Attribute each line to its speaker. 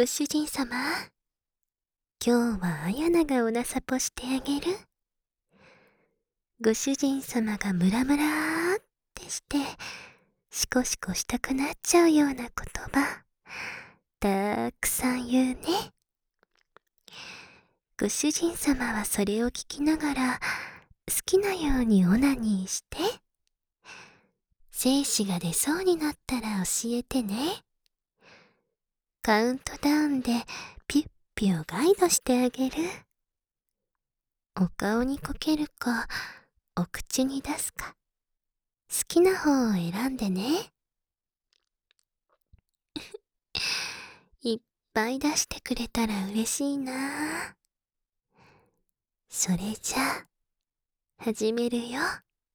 Speaker 1: ご主人様、今日はあやながおなさぽしてあげる。ご主人様がムラムラーってしてシコシコしたくなっちゃうような言葉たくさん言うね。ご主人様はそれを聞きながら好きなようにオナニーして、精子が出そうになったら教えてね。カウントダウンでピュッピュをガイドしてあげる。お顔にこけるかお口に出すか、好きな方を選んでね。いっぱい出してくれたら嬉しいな。それじゃあ始めるよ。